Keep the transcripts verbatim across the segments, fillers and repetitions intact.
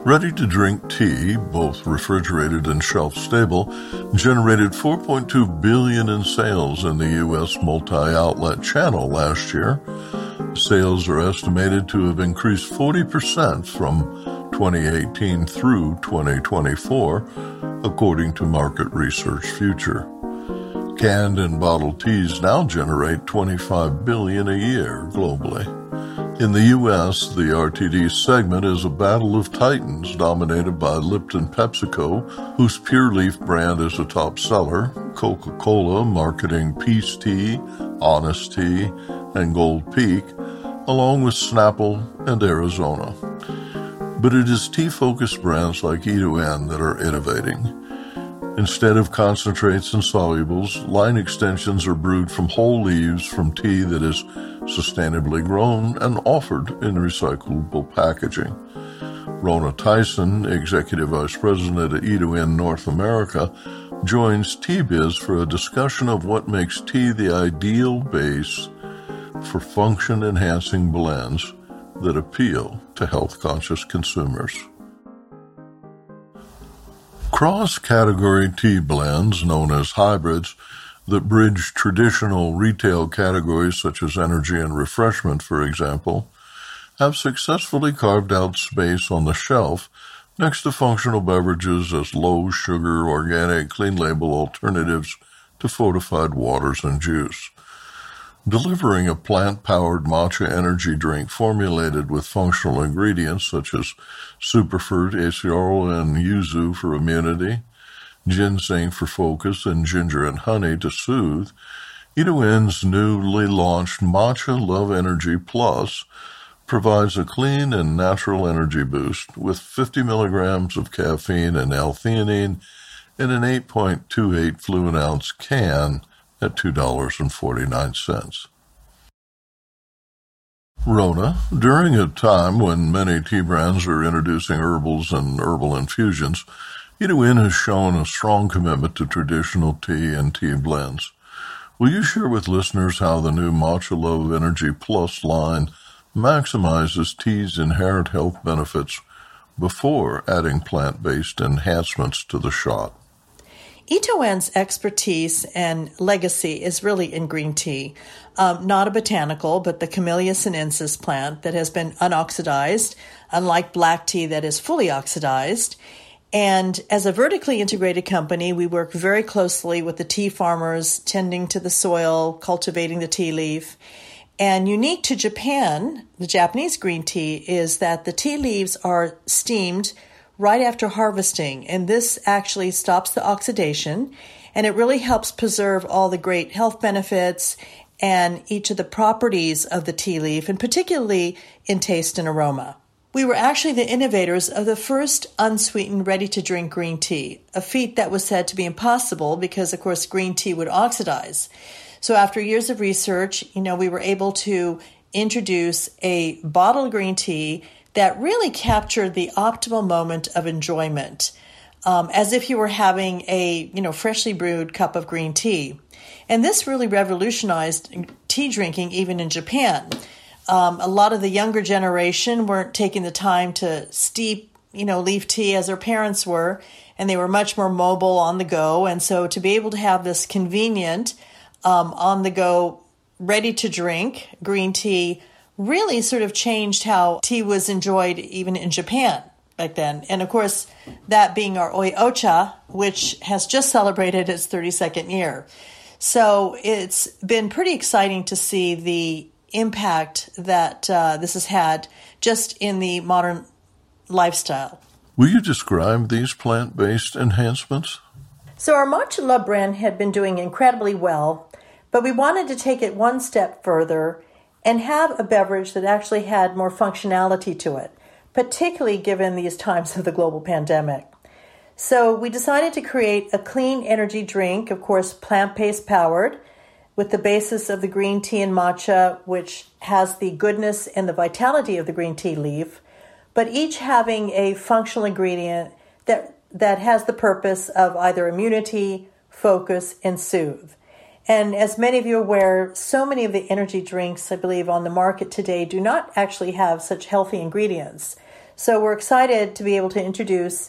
Ready-to-drink tea, both refrigerated and shelf-stable, generated four point two billion dollars in sales in the U S multi-outlet channel last year. Sales are estimated to have increased forty percent from twenty eighteen through twenty twenty-four, according to Market Research Future. Canned and bottled teas now generate twenty-five billion dollars a year globally. In the U S, the R T D segment is a battle of titans dominated by Lipton PepsiCo, whose Pure Leaf brand is a top seller, Coca-Cola marketing Peace Tea, Honest Tea, and Gold Peak, along with Snapple and Arizona. But it is tea-focused brands like E two N that are innovating. Instead of concentrates and solubles, line extensions are brewed from whole leaves from tea that is sustainably grown and offered in recyclable packaging. Rona Tyson, Executive Vice President at E two N North America, joins Tea Biz for a discussion of what makes tea the ideal base for function-enhancing blends that appeal to health-conscious consumers. Cross-category tea blends, known as hybrids, that bridge traditional retail categories such as energy and refreshment, for example, have successfully carved out space on the shelf next to functional beverages as low-sugar, organic, clean-label alternatives to fortified waters and juice. Delivering a plant-powered matcha energy drink formulated with functional ingredients such as superfruit, acerola, and yuzu for immunity, ginseng for focus, and ginger and honey to soothe, E two N's newly launched Matcha Love Energy Plus provides a clean and natural energy boost with fifty milligrams of caffeine and L-theanine in an eight point two eight fluid ounce can at two dollars and forty-nine cents. Rona, during a time when many tea brands are introducing herbals and herbal infusions, E two N has shown a strong commitment to traditional tea and tea blends. Will you share with listeners how the new Matcha Love Energy Plus line maximizes tea's inherent health benefits before adding plant-based enhancements to the shot? E two N's expertise and legacy is really in green tea, um, not a botanical, but the Camellia sinensis plant that has been unoxidized, unlike black tea that is fully oxidized. And as a vertically integrated company, we work very closely with the tea farmers, tending to the soil, cultivating the tea leaf. And unique to Japan, the Japanese green tea, is that the tea leaves are steamed right after harvesting, and this actually stops the oxidation, and it really helps preserve all the great health benefits and each of the properties of the tea leaf, and particularly in taste and aroma. We were actually the innovators of the first unsweetened ready-to-drink green tea, a feat that was said to be impossible because, of course, green tea would oxidize. So after years of research, you know, we were able to introduce a bottled green tea that really captured the optimal moment of enjoyment, um, as if you were having a, you know, freshly brewed cup of green tea. And this really revolutionized tea drinking even in Japan. Um, a lot of the younger generation weren't taking the time to steep, you know, leaf tea as their parents were, and they were much more mobile on the go. And so to be able to have this convenient, um, on the go, ready to drink green tea really sort of changed how tea was enjoyed even in Japan back then. And of course, that being our Oi Ocha, which has just celebrated its thirty-second year. So it's been pretty exciting to see the impact that uh, this has had just in the modern lifestyle. Will you describe these plant-based enhancements? So our Matcha Love brand had been doing incredibly well, but we wanted to take it one step further and have a beverage that actually had more functionality to it, particularly given these times of the global pandemic. So we decided to create a clean energy drink, of course, plant-based powered, with the basis of the green tea and matcha, which has the goodness and the vitality of the green tea leaf, but each having a functional ingredient that, that has the purpose of either immunity, focus, and soothe. And as many of you are aware, so many of the energy drinks, I believe, on the market today do not actually have such healthy ingredients. So we're excited to be able to introduce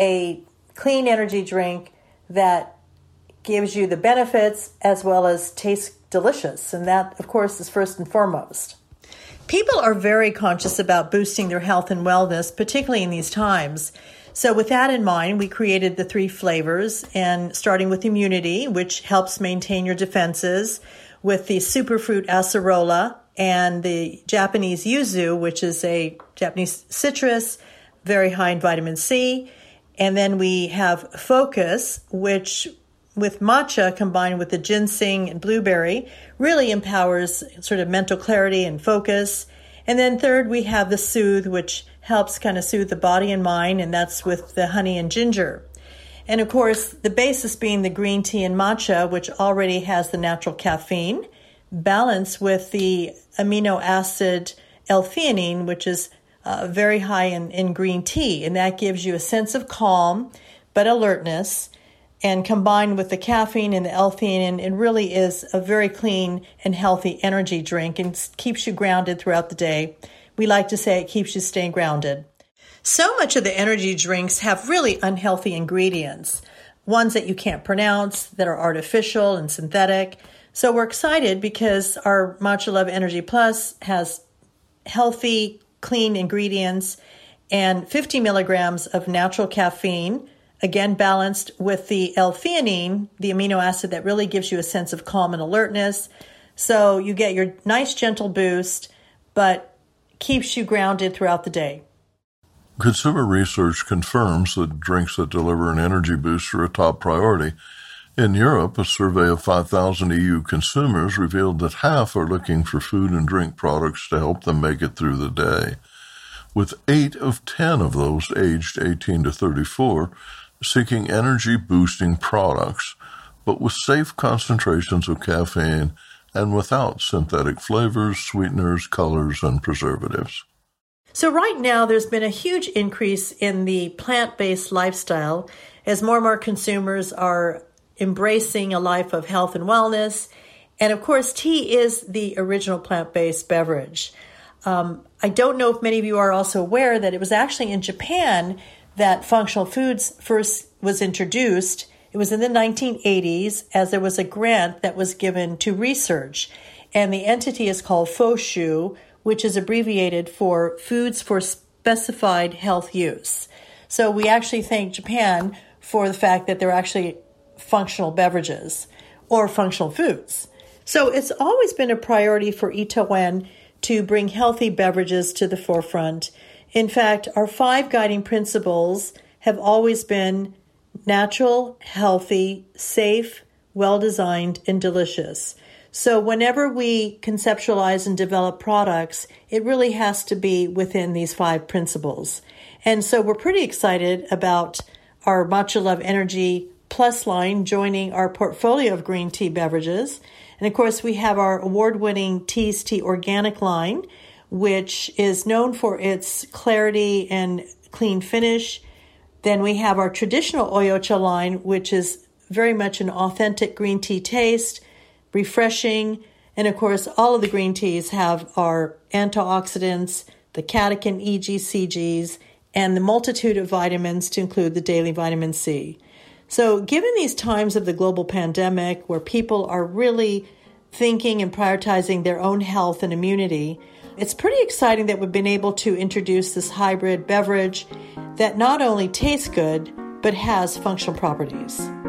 a clean energy drink that gives you the benefits as well as tastes delicious. And that, of course, is first and foremost. People are very conscious about boosting their health and wellness, particularly in these times. So with that in mind, we created the three flavors, and starting with immunity, which helps maintain your defenses, with the superfruit acerola and the Japanese yuzu, which is a Japanese citrus, very high in vitamin C. And then we have Focus, which with matcha combined with the ginseng and blueberry really empowers sort of mental clarity and focus. And then third, we have the Soothe, which helps kind of soothe the body and mind, and that's with the honey and ginger. And of course, the basis being the green tea and matcha, which already has the natural caffeine, balanced with the amino acid L-theanine, which is uh, very high in, in green tea, and that gives you a sense of calm, but alertness. And combined with the caffeine and the L-theanine, it really is a very clean and healthy energy drink and keeps you grounded throughout the day. We like to say it keeps you staying grounded. So much of the energy drinks have really unhealthy ingredients, ones that you can't pronounce, that are artificial and synthetic. So we're excited because our Matcha Love Energy Plus has healthy, clean ingredients and fifty milligrams of natural caffeine, again, balanced with the L-theanine, the amino acid that really gives you a sense of calm and alertness. So you get your nice, gentle boost, but keeps you grounded throughout the day. Consumer research confirms that drinks that deliver an energy boost are a top priority. In Europe, a survey of five thousand E U consumers revealed that half are looking for food and drink products to help them make it through the day, with eight of ten of those aged eighteen to thirty-four seeking energy-boosting products, but with safe concentrations of caffeine and without synthetic flavors, sweeteners, colors, and preservatives. So right now, there's been a huge increase in the plant-based lifestyle as more and more consumers are embracing a life of health and wellness. And of course, tea is the original plant-based beverage. Um, I don't know if many of you are also aware that it was actually in Japan that functional foods first was introduced. It was in the nineteen eighties as there was a grant that was given to research. And the entity is called FOSHU, which is abbreviated for Foods for Specified Health Use. So we actually thank Japan for the fact that they're actually functional beverages or functional foods. So it's always been a priority for Itoen to bring healthy beverages to the forefront. In fact, our five guiding principles have always been natural, healthy, safe, well-designed, and delicious. So whenever we conceptualize and develop products, it really has to be within these five principles. And so we're pretty excited about our Matcha Love Energy Plus line joining our portfolio of green tea beverages. And of course, we have our award-winning Tea's Tea Organic line, which is known for its clarity and clean finish. Then we have our traditional Oyocha line, which is very much an authentic green tea taste, refreshing. And of course, all of the green teas have our antioxidants, the catechin E G C Gs, and the multitude of vitamins to include the daily vitamin C. So given these times of the global pandemic where people are really thinking and prioritizing their own health and immunity, it's pretty exciting that we've been able to introduce this hybrid beverage that not only tastes good, but has functional properties.